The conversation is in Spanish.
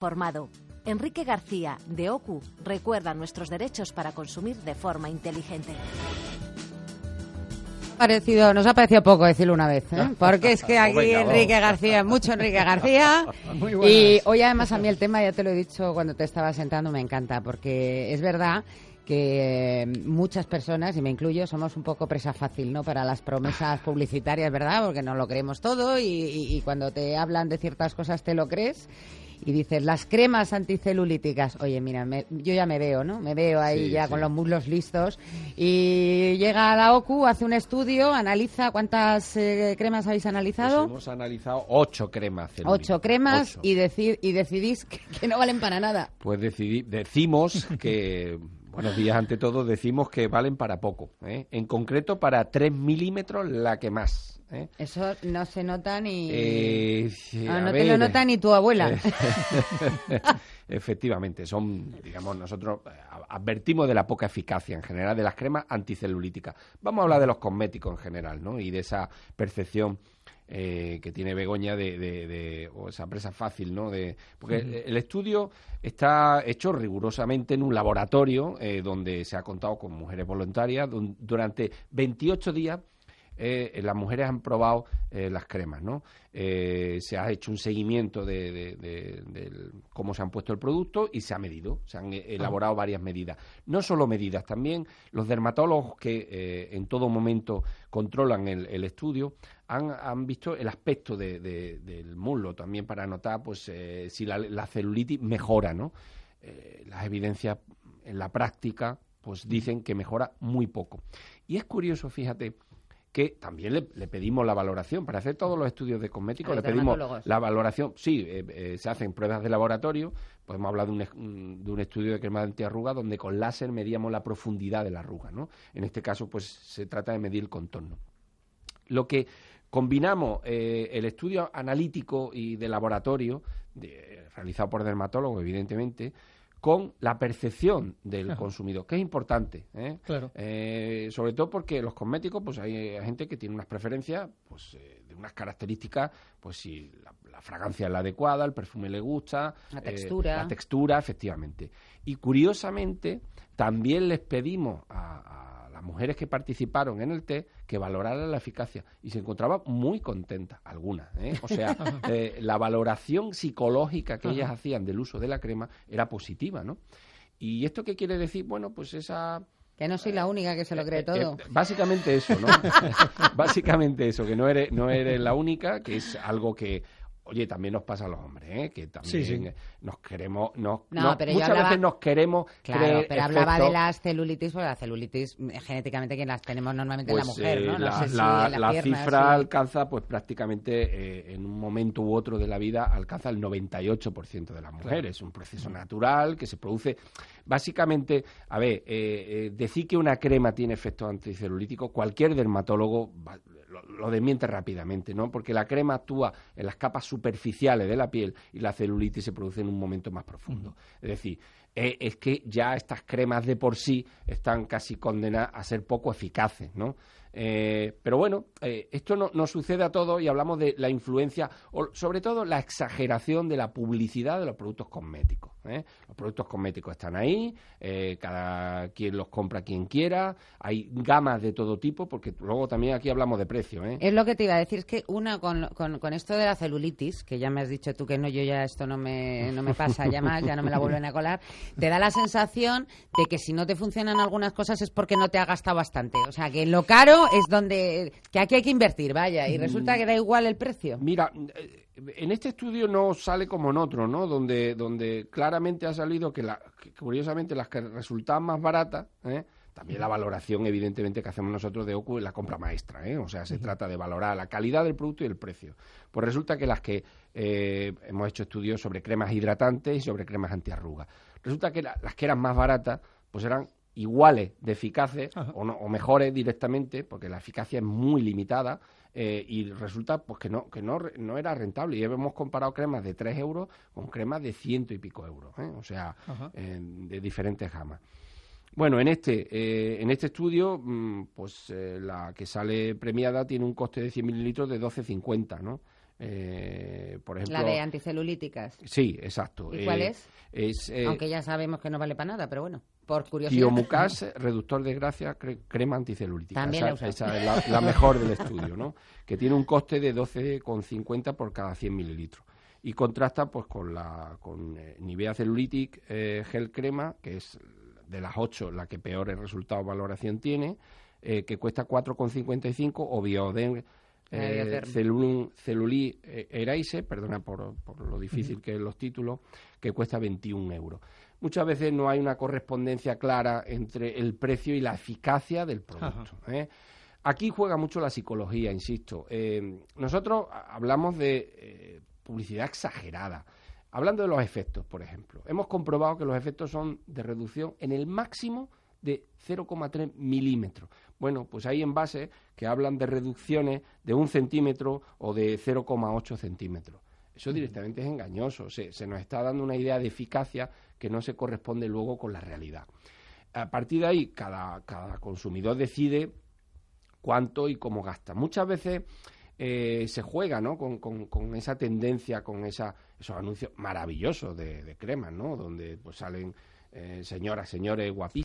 Formado. Enrique García, de OCU, recuerda nuestros derechos para consumir de forma inteligente. Nos ha parecido poco decirlo una vez, ¿eh? Porque es que aquí Enrique García, mucho Enrique García. Y hoy además a mí el tema, ya te lo he dicho cuando te estaba sentando, me encanta, porque es verdad que muchas personas, y me incluyo, somos un poco presa fácil, ¿no?, para las promesas publicitarias, ¿verdad? Porque no lo creemos todo y cuando te hablan de ciertas cosas te lo crees. Y dices, las cremas anticelulíticas. Oye, mira, yo ya me veo, ¿no? Me veo ahí con los muslos listos. Y llega a la OCU, hace un estudio, analiza. ¿Cuántas cremas habéis analizado? Pues hemos analizado 8 cremas celulíticas. 8 cremas. 8. Y decidís que no valen para nada. Pues decimos que... Buenos días, ante todo, decimos que valen para poco, ¿eh? En concreto, para 3 milímetros la que más. Eso no se nota ni... no te lo nota ni tu abuela. Efectivamente, digamos, nosotros advertimos de la poca eficacia en general de las cremas anticelulíticas. Vamos a hablar de los cosméticos en general, ¿no? Y de esa percepción que tiene Begoña o esa presa fácil, ¿no? Porque el estudio está hecho rigurosamente en un laboratorio donde se ha contado con mujeres voluntarias durante 28 días. Las mujeres han probado las cremas, ¿no? Se ha hecho un seguimiento de cómo se han puesto el producto y se ha medido, se han elaborado varias medidas. No solo medidas, también los dermatólogos que en todo momento controlan el estudio han visto el aspecto del muslo también para notar pues si la celulitis mejora, ¿no? Las evidencias en la práctica pues dicen que mejora muy poco. Y es curioso, fíjate, que también le pedimos la valoración. Para hacer todos los estudios de cosméticos le pedimos la valoración. Sí, se hacen pruebas de laboratorio. Podemos hablar de un estudio de crema antiarruga donde con láser medíamos la profundidad de la arruga, ¿no? En este caso, pues se trata de medir el contorno. Lo que combinamos el estudio analítico y de laboratorio, realizado por dermatólogos, evidentemente, con la percepción del consumidor, que es importante, ¿eh? Claro. Sobre todo porque los cosméticos, pues hay gente que tiene unas preferencias, pues de unas características, pues si la fragancia es la adecuada, el perfume le gusta, la textura, efectivamente. Y curiosamente, también les pedimos a las mujeres que participaron en el test que valoraran la eficacia y se encontraban muy contentas, algunas, ¿eh? O sea, la valoración psicológica que ellas hacían del uso de la crema era positiva, ¿no? ¿Y esto qué quiere decir? Bueno, pues esa... Que no soy la única que se lo cree todo. Básicamente eso, ¿no? Básicamente eso, que no eres la única, que es algo que... Oye, también nos pasa a los hombres, ¿eh? Que también nos queremos... pero muchas veces nos queremos creer. Pero hablaba de las celulitis, porque la celulitis genéticamente quien las tenemos normalmente pues, es la mujer, ¿no? La cifra alcanza, pues prácticamente en un momento u otro de la vida, alcanza el 98% de las mujeres. Claro. Es un proceso natural que se produce... Básicamente, a ver, decir que una crema tiene efectos anticelulíticos, cualquier dermatólogo lo desmiente rápidamente, ¿no? Porque la crema actúa en las capas superficiales de la piel y la celulitis se produce en un momento más profundo. Es decir, es que ya estas cremas de por sí están casi condenadas a ser poco eficaces, ¿no? Pero bueno, esto no sucede a todos y hablamos de la influencia, o sobre todo la exageración de la publicidad de los productos cosméticos, ¿eh? Los productos cosméticos están ahí, cada quien los compra quien quiera, hay gamas de todo tipo, porque luego también aquí hablamos de precio, ¿eh? Es lo que te iba a decir, es que con esto de la celulitis, que ya me has dicho tú que no, yo ya esto no me pasa ya más, ya no me la vuelven a colar, te da la sensación de que si no te funcionan algunas cosas es porque no te ha gastado bastante, o sea, que lo caro es donde que aquí hay que invertir, vaya, y resulta que da igual el precio. Mira, en este estudio no sale como en otro, ¿no? Donde claramente ha salido que curiosamente las que resultaban más baratas, también la valoración evidentemente que hacemos nosotros de OCU es la compra maestra, o sea, se trata de valorar la calidad del producto y el precio. Pues resulta que las que hemos hecho estudios sobre cremas hidratantes y sobre cremas antiarrugas, resulta que las que eran más baratas pues eran iguales de eficaces o mejores directamente, porque la eficacia es muy limitada, y resulta pues que no era rentable. Y hemos comparado cremas de 3 euros con cremas de 100 y pico euros, o sea, de diferentes gamas. Bueno, en este estudio, pues la que sale premiada tiene un coste de 100 mililitros de 12,50, ¿no? Por ejemplo, la de anticelulíticas. Sí, exacto. ¿Y cuál es? Es aunque ya sabemos que no vale para nada, pero bueno, por curiosidad. Tiomucas, reductor de grasa, crema anticelulítica. También la usamos. Esa es la mejor del estudio, ¿no? Que tiene un coste de 12,50 por cada 100 mililitros. Y contrasta pues con Nivea Cellulitic Gel Crema, que es de las 8 la que peores resultados de valoración tiene, que cuesta 4,55, o Bioderm Cellulit Eraise, perdona por lo difícil que es los títulos, que cuesta 21 euros. Muchas veces no hay una correspondencia clara entre el precio y la eficacia del producto. Aquí juega mucho la psicología, insisto. Nosotros hablamos de publicidad exagerada. Hablando de los efectos, por ejemplo, hemos comprobado que los efectos son de reducción en el máximo de 0,3 milímetros. Bueno, pues hay envases que hablan de reducciones de 1 centímetro o de 0,8 centímetros. Eso directamente es engañoso. Se nos está dando una idea de eficacia que no se corresponde luego con la realidad. A partir de ahí, cada consumidor decide cuánto y cómo gasta. Muchas veces se juega, ¿no?, con esa tendencia, con esos anuncios maravillosos de cremas, ¿no?, donde pues salen señoras, señores guapísimos